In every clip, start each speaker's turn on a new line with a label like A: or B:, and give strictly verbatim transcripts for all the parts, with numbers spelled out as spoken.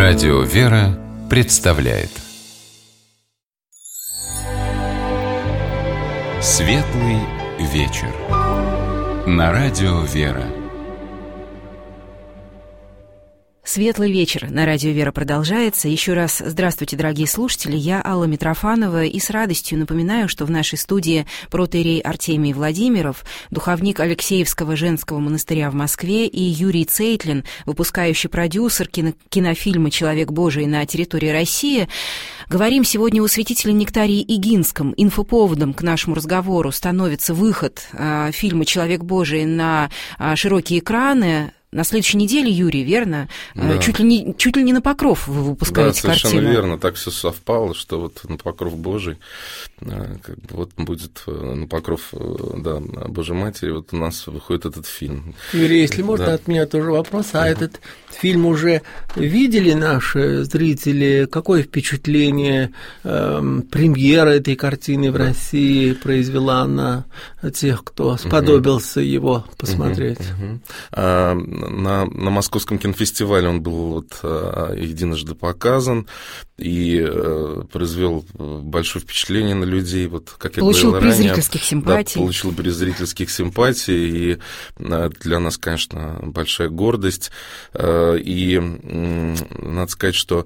A: Радио «Вера» представляет Светлый вечер на Радио «Вера».
B: Светлый вечер на Радио «Вера» продолжается. Еще раз здравствуйте, дорогие слушатели. Я Алла Митрофанова, и с радостью напоминаю, что в нашей студии протоиерей Артемий Владимиров, духовник Алексеевского женского монастыря в Москве, и Юрий Цейтлин, выпускающий продюсер кино- кинофильма «Человек Божий» на территории России. Говорим сегодня о святителе Нектарии Игинском. Инфоповодом к нашему разговору становится выход э, фильма «Человек Божий» на э, широкие экраны. На следующей неделе, Юрий, верно? Да. Чуть ли не, чуть ли не на Покров вы выпускаете картину.
C: Да, совершенно картину. Верно. Так все совпало, что вот на Покров Божий, как бы вот будет на Покров, да, Божьей Матери, вот у нас выходит этот фильм.
D: Юрий, если можно, да. От меня тоже вопрос. А uh-huh. этот фильм уже видели наши зрители? Какое впечатление э, премьера этой картины в России произвела на тех, кто сподобился uh-huh. его посмотреть?
C: Uh-huh. Uh-huh. На, на Московском кинофестивале он был вот, единожды показан и э, произвел большое впечатление на людей. Вот, как
B: получил
C: я
B: приз
C: ранее,
B: зрительских симпатий.
C: Да, получил приз зрительских симпатий, и для нас, конечно, большая гордость. И надо сказать, что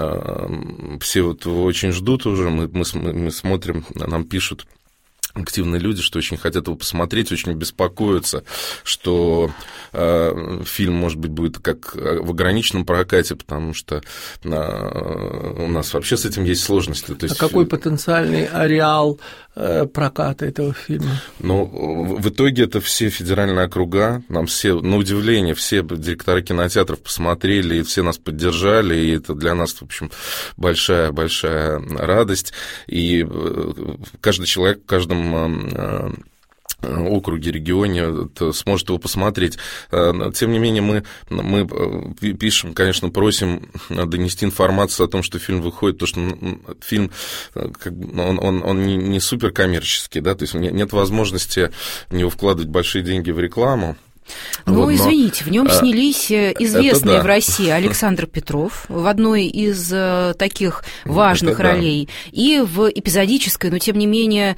C: все вот очень ждут уже, мы, мы, мы смотрим, нам пишут активные люди, что очень хотят его посмотреть, очень беспокоятся, что э, фильм, может быть, будет как в ограниченном прокате, потому что э, у нас вообще с этим есть сложности. То есть...
D: А какой потенциальный ареал э, проката этого фильма?
C: Ну, в итоге это все федеральные округа, нам все, на удивление, все директора кинотеатров посмотрели, и все нас поддержали, и это для нас, в общем, большая-большая радость, и каждый человек в каждом округе, регионе сможет его посмотреть. Тем не менее, мы, мы пишем, конечно, просим донести информацию о том, что фильм выходит, потому что фильм, он, он, он не суперкоммерческий, да, то есть нет возможности в него вкладывать большие деньги в рекламу.
B: Ну, вот, но...
C: извините,
B: в нем снялись известные да. в России Александр Петров в одной из таких важных это ролей, да. и в эпизодической, но тем не менее...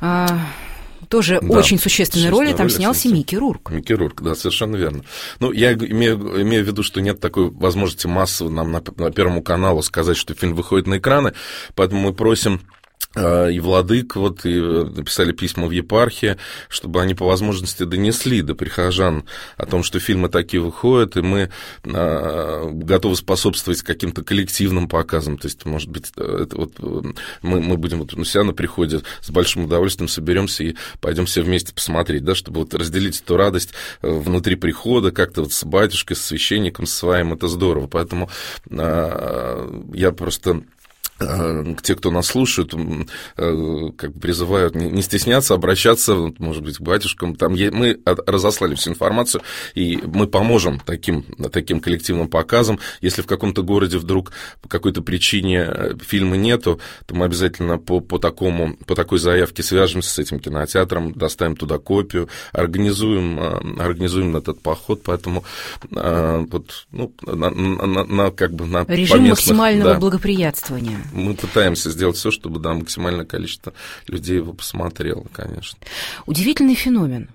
B: Тоже да, очень существенной роли там снялся Микки Рурк.
C: Микки Рурк, да, совершенно верно. Ну, я имею, имею в виду, что нет такой возможности массово нам на, на Первому каналу сказать, что фильм выходит на экраны, поэтому мы просим... и владык, вот, и написали письма в епархии, чтобы они по возможности донесли до прихожан о том, что фильмы такие выходят, и мы а, готовы способствовать каким-то коллективным показам. То есть, может быть, это вот, мы, мы будем вот у себя на приходе с большим удовольствием соберемся и пойдем все вместе посмотреть, да, чтобы вот разделить эту радость внутри прихода, как-то вот с батюшкой, с священником своим, это здорово. Поэтому а, я просто... к те, кто нас слушает, как бы призывают не стесняться, обращаться, может быть, к батюшкам. Там мы разослали всю информацию, и мы поможем таким, таким коллективным показам. Если в каком-то городе вдруг по какой-то причине фильма нету, то мы обязательно по, по, такому, по такой заявке свяжемся с этим кинотеатром, доставим туда копию, организуем, организуем этот поход. Поэтому вот, ну, на, на, на, как бы на
B: режим поместных, максимального да, благоприятствования.
C: Мы пытаемся сделать все, чтобы да, максимальное количество людей его посмотрело, конечно.
B: Удивительный феномен.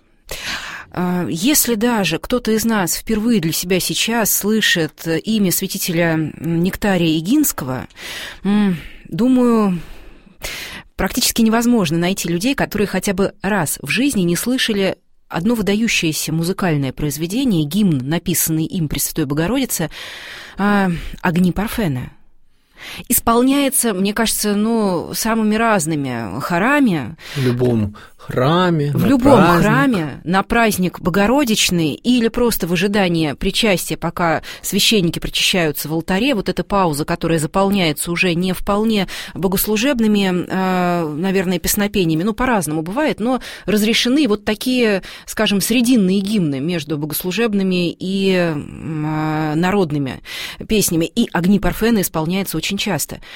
B: Если даже кто-то из нас впервые для себя сейчас слышит имя святителя Нектария Игинского, думаю, практически невозможно найти людей, которые хотя бы раз в жизни не слышали одно выдающееся музыкальное произведение, гимн, написанный им Пресвятой Богородице, «Огни Парфена». Исполняется, мне кажется, ну, самыми разными хорами.
D: В любом храме,
B: в любом праздник. храме, на праздник Богородичный или просто в ожидании причастия, пока священники причащаются в алтаре, вот эта пауза, которая заполняется уже не вполне богослужебными, наверное, песнопениями, ну, по-разному бывает, но разрешены вот такие, скажем, срединные гимны между богослужебными и народными песнями, и «Огни Парфена» исполняются очень часто.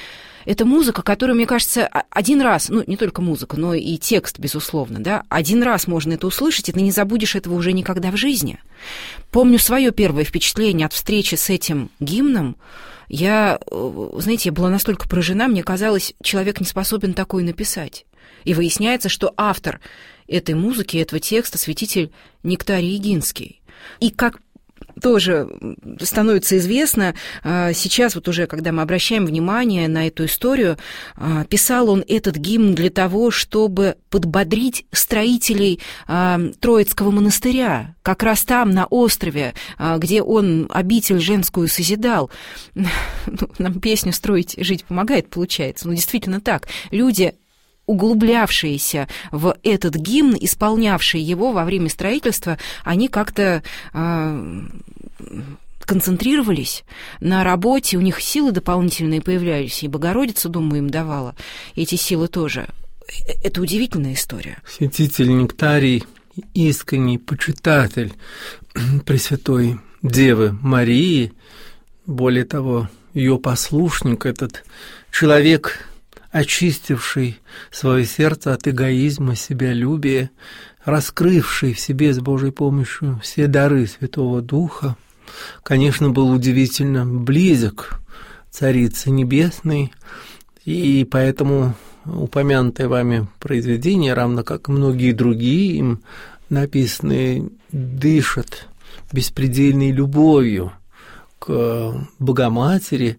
B: Это музыка, которую, мне кажется, один раз, ну, не только музыка, но и текст, безусловно, да, один раз можно это услышать, и ты не забудешь этого уже никогда в жизни. Помню свое первое впечатление от встречи с этим гимном. Я, знаете, я была настолько поражена, мне казалось, человек не способен такое написать. И выясняется, что автор этой музыки, этого текста, святитель Нектарий Егинский. И как тоже становится известно, сейчас вот уже, когда мы обращаем внимание на эту историю, писал он этот гимн для того, чтобы подбодрить строителей Троицкого монастыря, как раз там, на острове, где он обитель женскую созидал. Нам песню «Строить, жить помогает» получается. Ну, действительно так. Люди, углублявшиеся в этот гимн, исполнявшие его во время строительства, они как-то э, концентрировались на работе, у них силы дополнительные появлялись, и Богородица, думаю, им давала эти силы тоже. Это удивительная история.
D: Святитель Нектарий, искренний почитатель Пресвятой Девы Марии, более того, ее послушник, этот человек, очистивший свое сердце от эгоизма, себялюбия, раскрывший в себе с Божьей помощью все дары Святого Духа, конечно, был удивительно близок Царице Небесной, и поэтому упомянутое вами произведение, равно как и многие другие им написанные, дышат беспредельной любовью к Богоматери,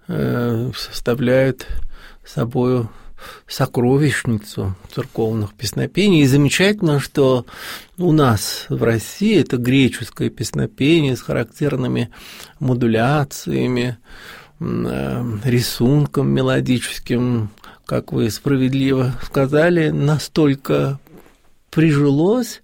D: составляют собою сокровищницу церковных песнопений. И замечательно, что у нас в России это греческое песнопение с характерными модуляциями, рисунком мелодическим, как вы справедливо сказали, настолько прижилось,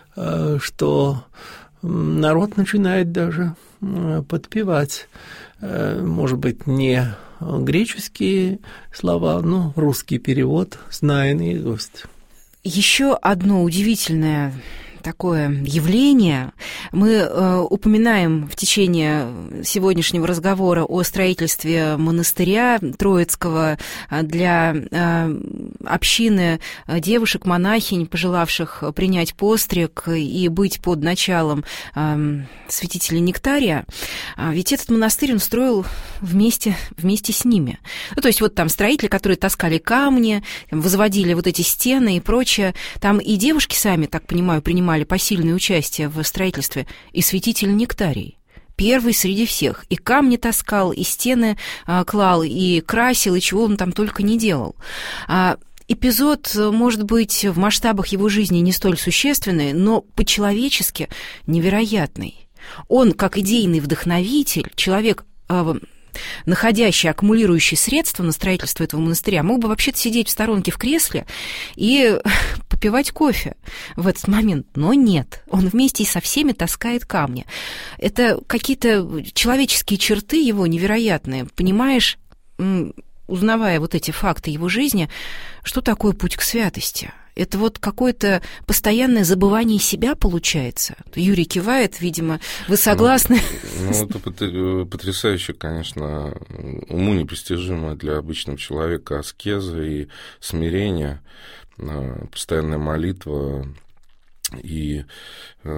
D: что народ начинает даже подпевать, может быть, не греческие слова, но русский перевод, зная наизусть.
B: Еще одно удивительное такое явление. Мы э, упоминаем в течение сегодняшнего разговора о строительстве монастыря Троицкого для э, общины девушек-монахинь, пожелавших принять постриг и быть под началом э, святителя Нектария. Ведь этот монастырь он строил вместе, вместе с ними. Ну, то есть вот там строители, которые таскали камни, возводили вот эти стены и прочее. Там и девушки сами, так понимаю, принимали посильное участие в строительстве, и святитель Нектарий, первый среди всех, и камни таскал, и стены а, клал, и красил, и чего он там только не делал. А, эпизод, может быть, в масштабах его жизни не столь существенный, но по-человечески невероятный. Он, как идейный вдохновитель, человек, а, находящий, аккумулирующий средства на строительство этого монастыря, мог бы вообще-то сидеть в сторонке в кресле и попивать кофе в этот момент. Но нет, он вместе со всеми таскает камни. Это какие-то человеческие черты его невероятные. Понимаешь, узнавая вот эти факты его жизни, что такое путь к святости? Это вот какое-то постоянное забывание себя получается. Юрий кивает, видимо, вы согласны?
C: Ну, ну это потрясающе, конечно, уму непостижимо для обычного человека аскеза и смирение, постоянная молитва. И э,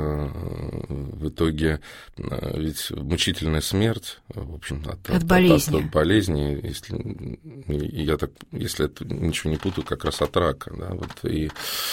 C: в итоге э, ведь мучительная смерть, в общем, от,
B: от, от болезни,
C: от, от болезни, если я так, если это ничего не путаю, как раз от рака, да, вот и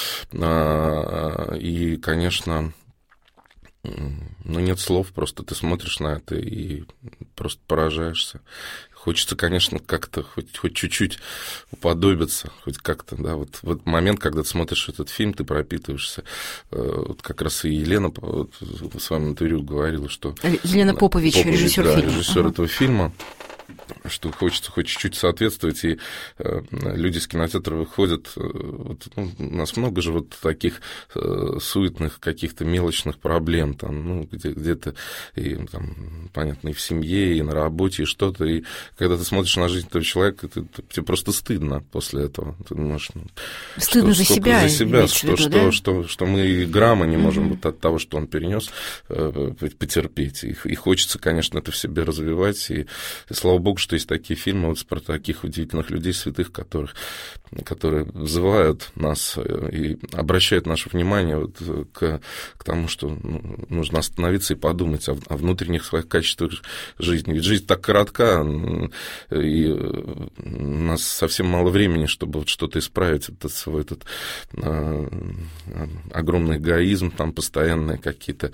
C: э, и, конечно, ну нет слов, просто ты смотришь на это и просто поражаешься. Хочется, конечно, как-то хоть, хоть чуть-чуть уподобиться, хоть как-то, да, вот, вот момент, когда ты смотришь этот фильм, ты пропитываешься. Вот как раз и Елена вот, с вами на интервью говорила, что...
B: Елена Попович, Попович режиссер
C: да,
B: фильма.
C: режиссер
B: ага.
C: этого фильма, что хочется хоть чуть-чуть соответствовать, и э, люди с кинотеатра выходят, э, вот, ну, у нас много же вот таких э, суетных каких-то мелочных проблем, там, ну, где, где-то, и, там, понятно, и в семье, и на работе, и что-то, и когда ты смотришь на жизнь этого человека, ты, ты, тебе просто стыдно после этого. Ты думаешь, ну,
B: стыдно
C: что,
B: за себя,
C: за себя, что,
B: виду,
C: что,
B: да?
C: что, что, что мы и грамма не можем
B: mm-hmm.
C: вот от того, что он перенес, э, потерпеть, и, и хочется, конечно, это в себе развивать, и, и слава богу, что что есть такие фильмы вот про таких удивительных людей, святых, которых, которые вызывают нас и обращают наше внимание вот к, к тому, что ну, нужно остановиться и подумать о, о внутренних своих качествах жизни. Ведь жизнь так коротка, и у нас совсем мало времени, чтобы вот что-то исправить, этот свой этот а, огромный эгоизм, там постоянные какие-то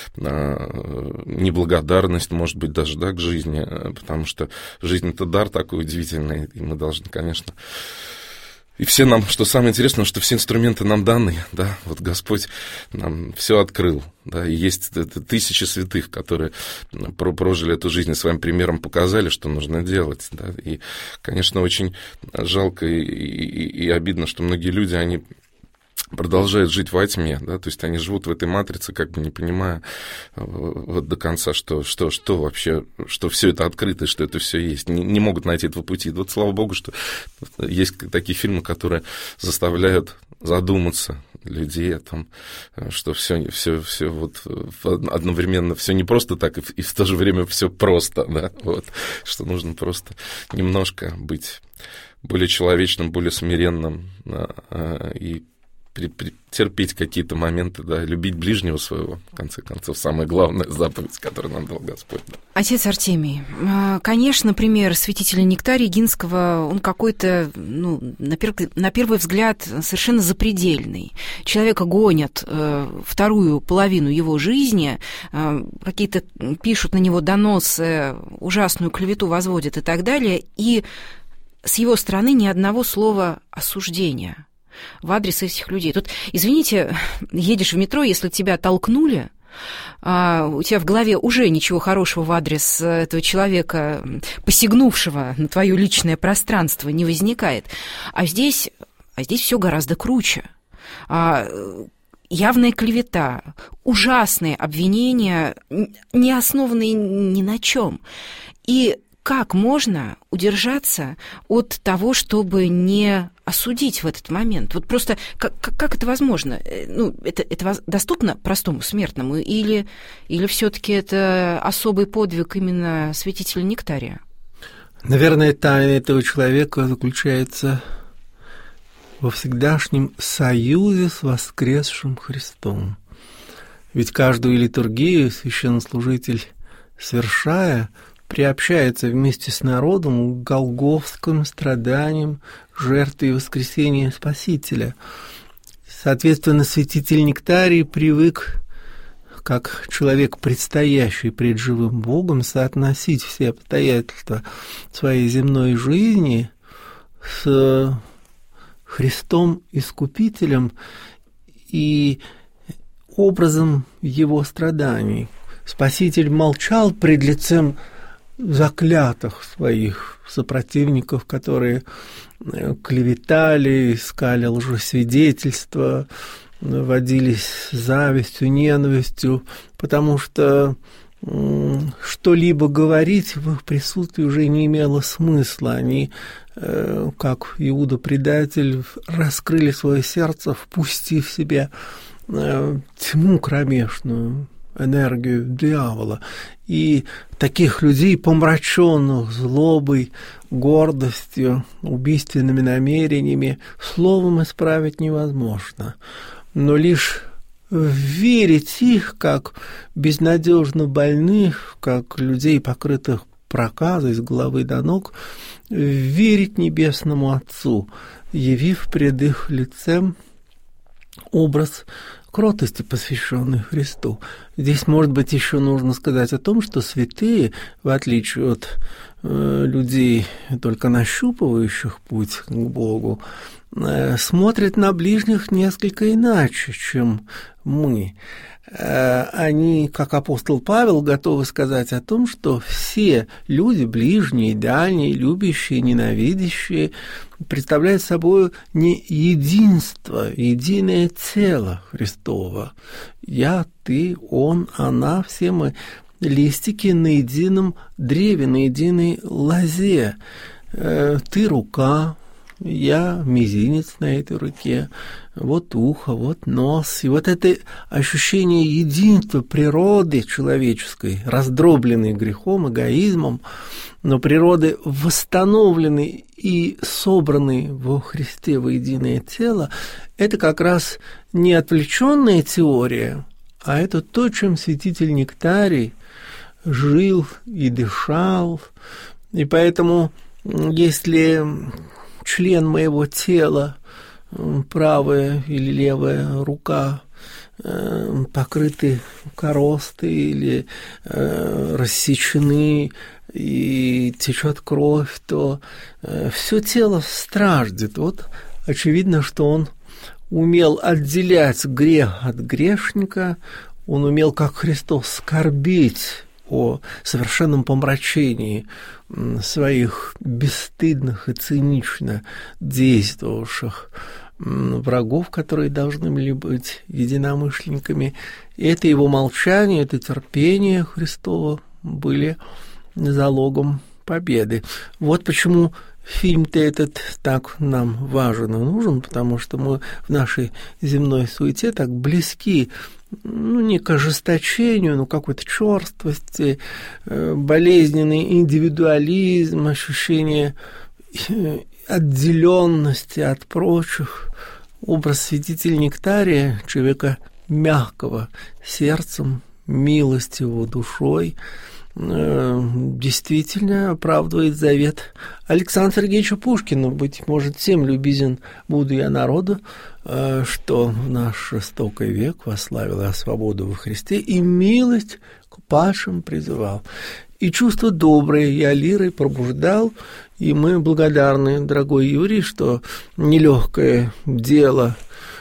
C: а, неблагодарность, может быть, даже да, к жизни, потому что жизнь — это дар такой удивительный, и мы должны, конечно... И все нам, что самое интересное, что все инструменты нам даны, да, вот Господь нам все открыл, да, и есть тысячи святых, которые прожили эту жизнь и своим примером показали, что нужно делать, да, и, конечно, очень жалко и, и, и обидно, что многие люди, они продолжают жить во тьме, да, то есть они живут в этой матрице, как бы не понимая вот до конца, что, что, что вообще, что все это открыто, что это все есть, не, не могут найти этого пути. Вот слава Богу, что есть такие фильмы, которые заставляют задуматься людей о том, что все, все, все вот одновременно, все не просто так, и в, и в то же время все просто, да, вот, что нужно просто немножко быть более человечным, более смиренным, да, и терпеть какие-то моменты, да, любить ближнего своего, в конце концов, самая главная заповедь, которую нам дал Господь. Да.
B: Отец Артемий, конечно, пример святителя Нектария Гинского, он какой-то, ну, на, пер... на первый взгляд, совершенно запредельный. Человека гонят э, вторую половину его жизни, э, какие-то пишут на него доносы, ужасную клевету возводят и так далее, и с его стороны ни одного слова осуждения в адрес этих людей. Тут, извините, едешь в метро, если тебя толкнули, а у тебя в голове уже ничего хорошего в адрес этого человека, посягнувшего на твое личное пространство, не возникает. А здесь, а здесь все гораздо круче. А, явная клевета, ужасные обвинения, не основанные ни на чем. И как можно удержаться от того, чтобы не осудить в этот момент? Вот просто как, как это возможно? Ну, это, это доступно простому смертному? Или, или все-таки это особый подвиг именно святителя Нектария?
D: Наверное, тайна этого человека заключается во всегдашнем союзе с воскресшим Христом. Ведь каждую литургию священнослужитель, совершая, приобщается вместе с народом к голгофским страданиям, жертве и воскресения Спасителя. Соответственно, святитель Нектарий привык, как человек, предстоящий пред живым Богом, соотносить все обстоятельства своей земной жизни с Христом Искупителем и образом его страданий. Спаситель молчал пред лицем заклятых своих сопротивников, которые клеветали, искали лжесвидетельства, водились завистью, ненавистью, потому что что-либо говорить в их присутствии уже не имело смысла. Они, как Иуда-предатель, раскрыли свое сердце, впустив в себя тьму кромешную, энергию дьявола. И таких людей, помраченных злобой, гордостью, убийственными намерениями, словом исправить невозможно. Но лишь верить их, как безнадежно больных, как людей, покрытых проказой с головы до ног, верить Небесному Отцу, явив пред их лицем образ кротости, посвященной Христу. Здесь, может быть, еще нужно сказать о том, что святые, в отличие от э, людей, только нащупывающих путь к Богу, э, смотрят на ближних несколько иначе, чем мы. Э, они, как апостол Павел, готовы сказать о том, что все люди, ближние, дальние, любящие, ненавидящие, представляют собой не единство, единое тело Христово. Я, ты, он, она, все мы листики на едином древе, на единой лозе. Ты рука, я мизинец на этой руке, вот ухо, вот нос. И вот это ощущение единства природы человеческой, раздробленной грехом, эгоизмом, но природы восстановленной и собранной во Христе воединое тело, это как раз не отвлеченная теория, а это то, чем святитель Нектарий жил и дышал. И поэтому, если член моего тела, правая или левая рука, покрыты коростой или рассечены, и течет кровь, то все тело страждет. Вот очевидно, что он умел отделять грех от грешника, он умел, как Христос, скорбеть о совершенном помрачении своих бесстыдных и цинично действовавших врагов, которые должны были быть единомышленниками. И это его молчание, это терпение Христово были залогом победы. Вот почему фильм-то этот так нам важен и нужен, потому что мы в нашей земной суете так близки, ну, не к ожесточению, но к какой-то черствости, болезненный индивидуализм, ощущение отделенности от прочих. Образ святителя Нектария, человека мягкого сердцем, милостивого душой, действительно оправдывает завет Александра Сергеевича Пушкина. Быть может, всем любезен буду я народу, что в наш жестокий век восславил я свободу во Христе и милость к падшим призывал. И чувство доброе я лирой пробуждал, и мы благодарны, дорогой Юрий, что нелегкое дело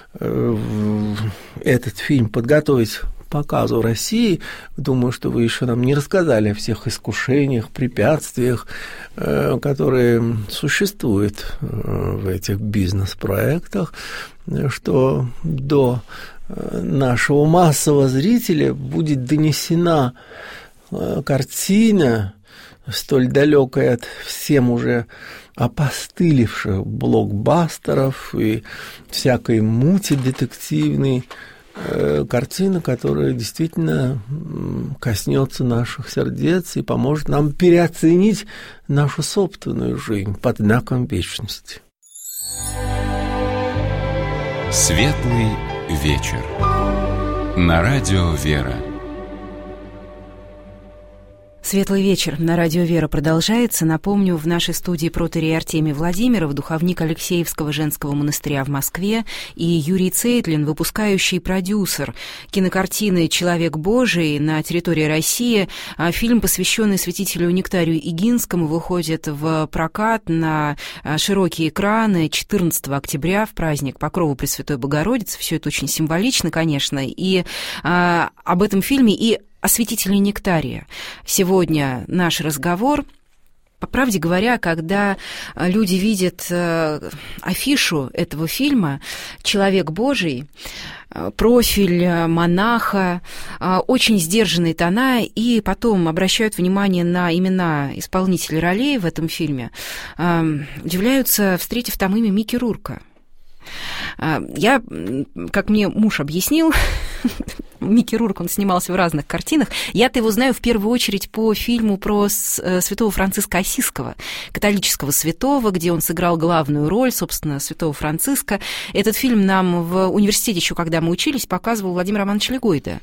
D: этот фильм подготовить показу России. Думаю, что вы еще нам не рассказали о всех искушениях, препятствиях, которые существуют в этих бизнес-проектах, что до нашего массового зрителя будет донесена картина, столь далекая от всем уже опостылевших блокбастеров и всякой мути детективной, картина, которая действительно коснется наших сердец и поможет нам переоценить нашу собственную жизнь под знаком вечности.
A: Светлый вечер. На радио «Вера».
B: Светлый вечер на радио «Вера» продолжается. Напомню, в нашей студии протоиерей Артемий Владимиров, духовник Алексеевского женского монастыря в Москве, и Юрий Цейтлин, выпускающий продюсер кинокартины «Человек Божий» на территории России. Фильм, посвященный святителю Нектарию Игинскому, выходит в прокат на широкие экраны четырнадцатого октября в праздник Покрова Пресвятой Богородицы. Все это очень символично, конечно. И а, об этом фильме и о святителе Нектария. Сегодня наш разговор. По правде говоря, когда люди видят афишу этого фильма «Человек Божий», профиль монаха, очень сдержанные тона, и потом обращают внимание на имена исполнителей ролей в этом фильме, удивляются, встретив там имя Микки Рурка. Я, как мне муж объяснил, Микки Рурк, он снимался в разных картинах. Я-то его знаю в первую очередь по фильму про святого Франциска Ассизского, католического святого, где он сыграл главную роль, собственно, святого Франциска. Этот фильм нам в университете, еще когда мы учились, показывал Владимир Романович Легойда.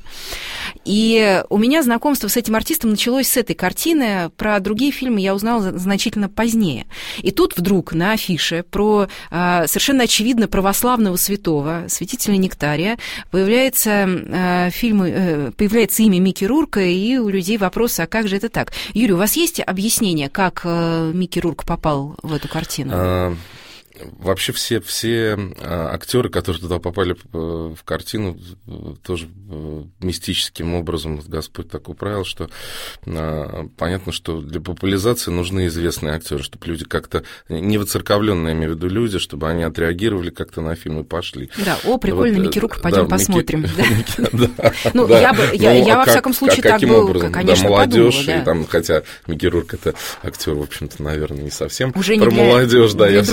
B: И у меня знакомство с этим артистом началось с этой картины. Про другие фильмы я узнала значительно позднее. И тут вдруг на афише про совершенно очевидно православного святого, святителя Нектария, появляется фильмы, появляется имя Микки Рурка, и у людей вопросы, а как же это так? Юрий, у вас есть объяснение, как Микки Рурк попал в эту картину?
C: А, вообще все, все актеры, которые туда попали в картину, тоже мистическим образом Господь так управил, что понятно, что для популяризации нужны известные актеры, чтобы люди как-то, не воцерковленные, я имею в виду люди, чтобы они отреагировали как-то на фильм и пошли.
B: Да, о, прикольно, вот, Микки Рурк, пойдем
C: да,
B: посмотрим.
C: Микки, да,
B: ну,
C: да.
B: я, бы, я, ну, я а во как, всяком случае так бы,
C: образом?
B: конечно,
C: да, молодежь,
B: подумала. Да.
C: И там, хотя Микки Рурк это актер, в общем-то, наверное, не совсем
B: уже
C: про
B: не для,
C: молодежь, да,
B: для
C: я
B: другой
C: все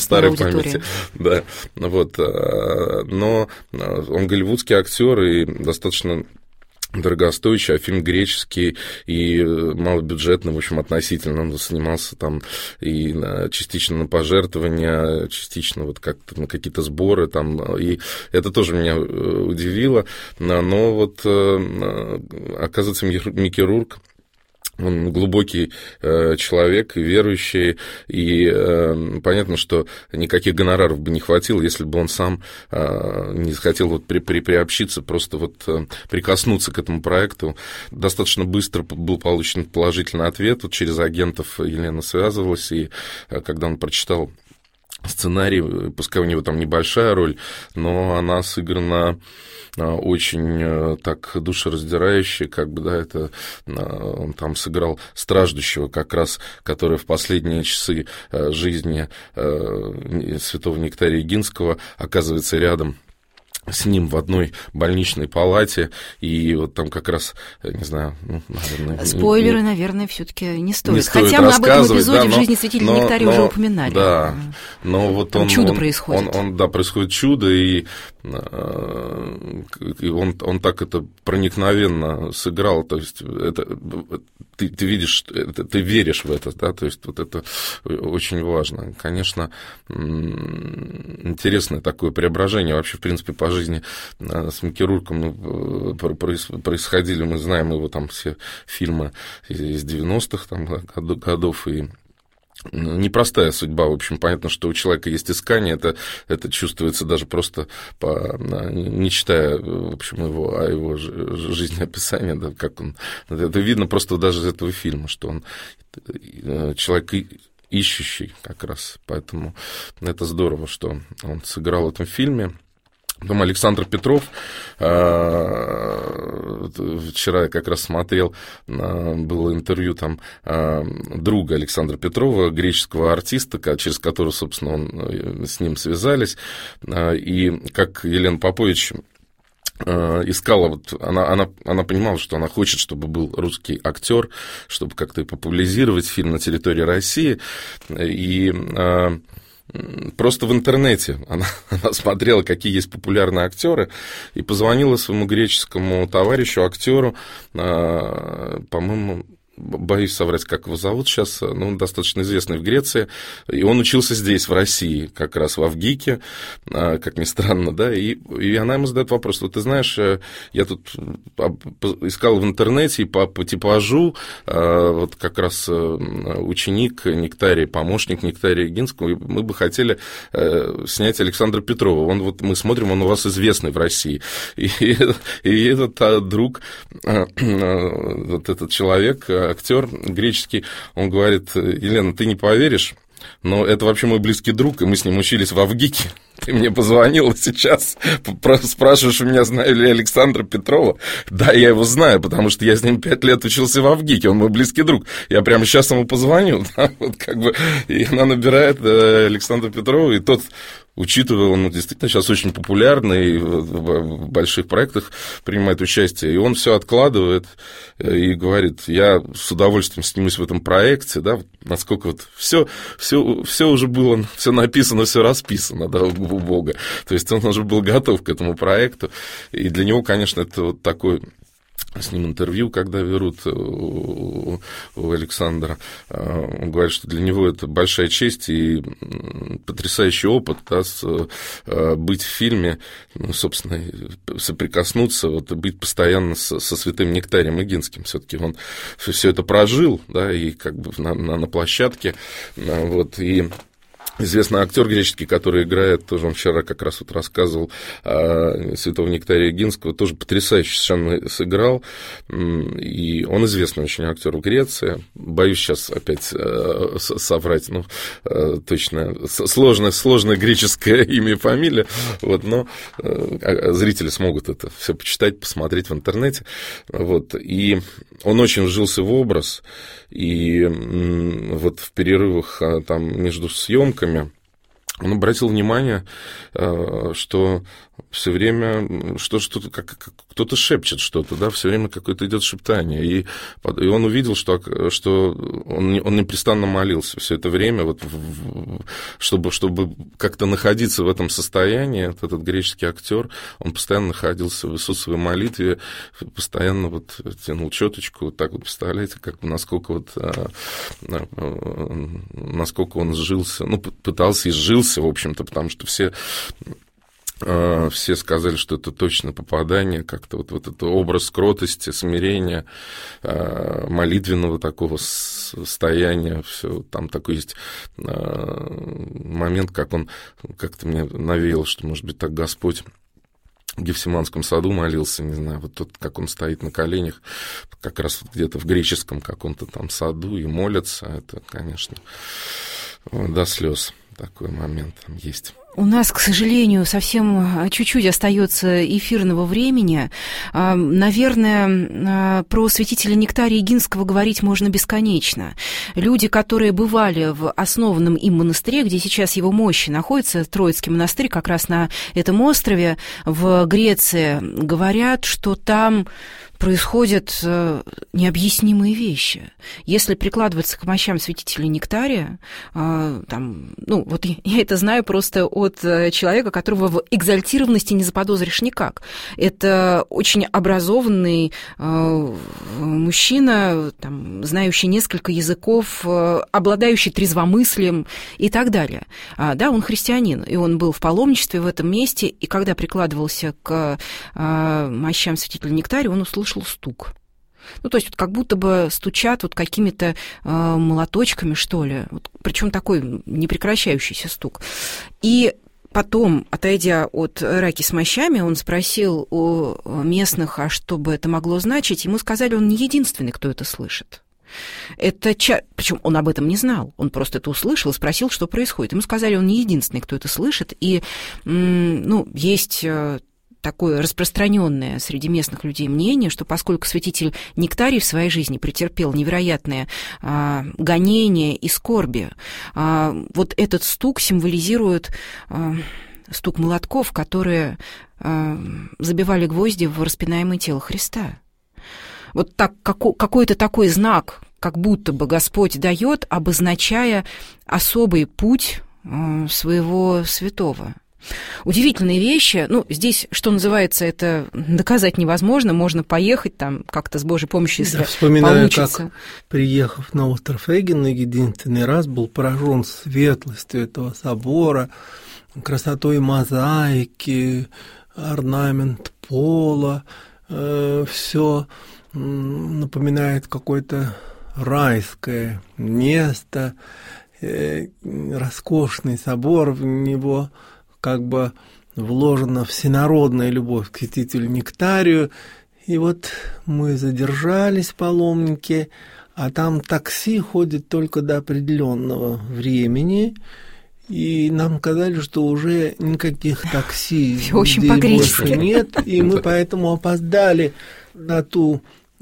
C: старой памяти. Да, вот. Но он голливудский актер и достаточно дорогостоящий, а фильм греческий и малобюджетный, в общем, относительно. Он снимался там и частично на пожертвования, частично вот как-то на какие-то сборы там, и это тоже меня удивило. Но вот, оказывается, Микки Рурк, он глубокий э, человек, верующий, и э, понятно, что никаких гонораров бы не хватило, если бы он сам э, не захотел вот при, при, приобщиться, просто вот э, прикоснуться к этому проекту. Достаточно быстро был получен положительный ответ, вот через агентов Елена связывалась, и э, когда он прочитал сценарий, пускай у него там небольшая роль, но она сыграна очень так душераздирающе, как бы, да, это он там сыграл страждущего как раз, который в последние часы жизни святого Нектария Эгинского оказывается рядом с ним в одной больничной палате, и вот там как раз, не знаю, ну, наверное...
B: Спойлеры, не, наверное, все-таки не стоит.
C: Не стоит
B: Хотя мы об этом эпизоде
C: да, но,
B: в жизни святителя
C: но,
B: Нектария
C: но,
B: уже упоминали.
C: Да, но вот
B: там
C: он...
B: чудо
C: он,
B: происходит.
C: Он, он, да, происходит чудо, и, и он, он так это проникновенно сыграл, то есть это, ты, ты видишь, это, ты веришь в это, да, то есть вот это очень важно. Конечно, интересное такое преображение вообще, в принципе, по жизни с Микки Рурком ну, происходили, мы знаем его там все фильмы из девяностых там, годов, и непростая судьба, в общем, понятно, что у человека есть искание, это, это чувствуется даже просто по, не читая, в общем, его, а его жизнеописание, да, как он, это видно просто даже из этого фильма, что он человек ищущий как раз, поэтому это здорово, что он сыграл в этом фильме. Потом Александр Петров, вчера я как раз смотрел, было интервью там друга Александра Петрова, греческого артиста, через которого, собственно, он, с ним связались, и как Елена Попович искала, вот, она, она, она понимала, что она хочет, чтобы был русский актер, чтобы как-то популяризировать фильм на территории России, и... Просто в интернете она, она смотрела, какие есть популярные актеры, и позвонила своему греческому товарищу, актеру, по-моему, боюсь соврать, как его зовут сейчас, но он достаточно известный в Греции, и он учился здесь, в России, как раз в Авгике, как ни странно, да, и, и она ему задает вопрос: вот ты знаешь, я тут искал в интернете, и по, по типажу вот как раз ученик Нектария, помощник Нектария Эгинского, и мы бы хотели снять Александра Петрова, он вот, мы смотрим, он у вас известный в России, и, и этот друг, вот этот человек, актер греческий, он говорит: Елена, ты не поверишь, но это вообще мой близкий друг, и мы с ним учились в Авгике. Ты мне позвонила сейчас, спрашиваешь у меня, знаю ли я Александра Петрова? Да, я его знаю, потому что я с ним пять лет учился в Авгике, он мой близкий друг. Я прямо сейчас ему позвоню. Да, вот как бы, и она набирает Александра Петрова, и тот, учитывая, он действительно сейчас очень популярный, в больших проектах принимает участие, и он все откладывает и говорит: я с удовольствием снимусь в этом проекте, да, насколько вот все, все, все уже было, все написано, все расписано, да, у Бога. То есть он уже был готов к этому проекту, и для него, конечно, это вот такой... С ним интервью, когда берут у, у Александра, он говорит, что для него это большая честь и потрясающий опыт, да, с, быть в фильме, ну, собственно, соприкоснуться, вот, быть постоянно со, со святым Нектарием Эгинским. Все-таки он все это прожил, да, и как бы на, на, на площадке, вот, и... Известный актер греческий, который играет, тоже он вчера как раз вот рассказывал, а, святого Нектария Эгинского, тоже потрясающе совершенно сыграл, и он известный очень актер в Греции. Боюсь сейчас опять а, соврать, ну, а, точно, сложное, сложное греческое имя и фамилия, вот, но а, зрители смогут это все почитать, посмотреть в интернете, вот, и он очень вжился в образ, и вот в перерывах там между съемками он обратил внимание, что все время что, что-то, как, как, кто-то шепчет что-то, да, все время какое-то идет шептание. И, и он увидел, что, что он, он непрестанно молился все это время, вот, чтобы, чтобы как-то находиться в этом состоянии. Вот этот греческий актер, он постоянно находился в Иисусовой молитве, постоянно вот тянул четочку, вот так вот, представляете, как, насколько, вот, насколько он сжился, ну, пытался и сжился, в общем-то, потому что все... Все сказали, что это точно попадание, как-то вот, вот этот образ кротости, смирения, молитвенного такого состояния. Все, там такой есть момент, как он как-то мне навеял, что, может быть, так Господь в Гефсиманском саду молился, не знаю, вот тот, как он стоит на коленях, как раз вот где-то в греческом каком-то там саду и молится, это, конечно, до слез такой момент там есть.
B: У нас, к сожалению, совсем чуть-чуть остается эфирного времени. Наверное, про святителя Нектария Егинского говорить можно бесконечно. Люди, которые бывали в основанном им монастыре, где сейчас его мощи находятся, Троицкий монастырь, как раз на этом острове в Греции, говорят, что там происходят необъяснимые вещи. Если прикладываться к мощам святителя Нектария, там, ну, вот я это знаю просто от человека, которого в экзальтированности не заподозришь никак. Это очень образованный мужчина, там, знающий несколько языков, обладающий трезвомыслием и так далее. Да, он христианин, и он был в паломничестве в этом месте, и когда прикладывался к мощам святителя Нектария, он услышал стук. Ну, то есть вот как будто бы стучат вот какими-то э, молоточками, что ли, вот, причем такой непрекращающийся стук. И потом, отойдя от раки с мощами, он спросил у местных, а что бы это могло значить. Ему сказали, он не единственный, кто это слышит. Это ча... Причем он об этом не знал, он просто это услышал и спросил, что происходит. Ему сказали, он не единственный, кто это слышит, и, ну, есть такое распространенное среди местных людей мнение, что поскольку святитель Нектарий в своей жизни претерпел невероятные а, гонения и скорби, а, вот этот стук символизирует а, стук молотков, которые а, забивали гвозди в распинаемое тело Христа. Вот так, како, какой-то такой знак, как будто бы Господь дает, обозначая особый путь а, своего святого. Удивительные вещи. Ну, здесь, что называется, это доказать невозможно. Можно поехать там как-то с Божьей помощью, если
D: Я вспоминаю,
B: получится.
D: Как, приехав на остров Эгин, единственный раз был поражен светлостью этого собора, красотой мозаики, орнамент пола. Э, все напоминает какое-то райское место, э, роскошный собор, в него как бы вложена всенародная любовь к святителю Нектарию. И вот мы задержались, паломники, а там такси ходит только до определенного времени, и нам сказали, что уже никаких такси здесь больше нет, и мы поэтому опоздали на ту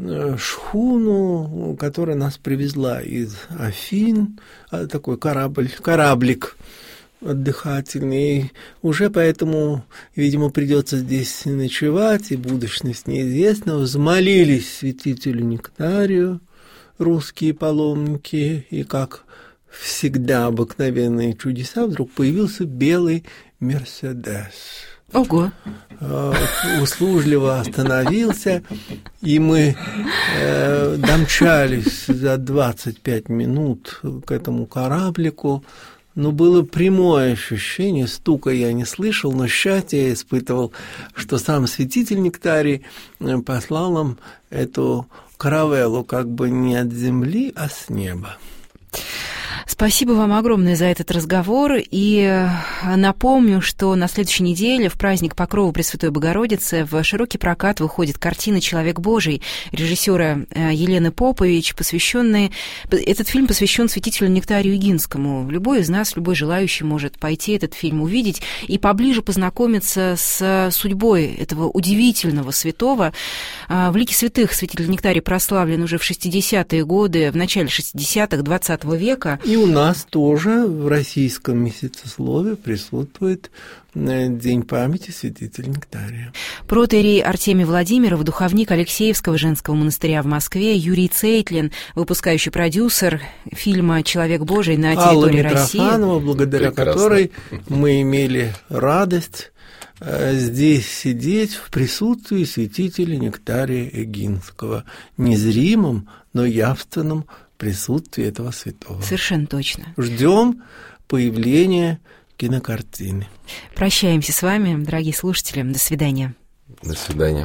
D: шхуну, которая нас привезла из Афин, такой корабль, кораблик отдыхательный, и уже поэтому, видимо, придется здесь ночевать, и будущность неизвестна. Взмолились святителю Нектарию русские паломники, и, как всегда, обыкновенные чудеса, вдруг появился белый Мерседес.
B: Ого!
D: Услужливо остановился, и мы э, домчались за двадцать пять минут к этому кораблику. Но было прямое ощущение, стука я не слышал, но счастье я испытывал, что сам святитель Нектарий послал нам эту каравеллу как бы не от земли, а с неба.
B: Спасибо вам огромное за этот разговор, и напомню, что на следующей неделе в праздник Покрова Пресвятой Богородицы в широкий прокат выходит картина «Человек Божий» режиссера Елены Попович, посвященная... Этот фильм посвящен святителю Нектарию Егинскому. Любой из нас, любой желающий может пойти этот фильм увидеть и поближе познакомиться с судьбой этого удивительного святого. В лике святых святитель Нектарий прославлен уже в шестидесятые годы, в начале шестидесятых, двадцатого века.
D: И у нас тоже в российском месяцеслове присутствует День памяти святителя Нектария.
B: Протоиерей Артемий Владимиров, духовник Алексеевского женского монастыря в Москве, Юрий Цейтлин, выпускающий продюсер фильма «Человек Божий» на территории
D: Алла
B: России.
D: Митрофанова, благодаря
C: Прекрасно.
D: которой мы имели радость здесь сидеть в присутствии святителя Нектария Эгинского, незримом, но явственном присутствии этого святого.
B: Совершенно точно.
D: Ждем появления кинокартины.
B: Прощаемся с вами, дорогие слушатели. До свидания.
C: До свидания.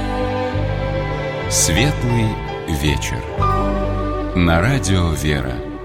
A: Светлый вечер. На радио «Вера».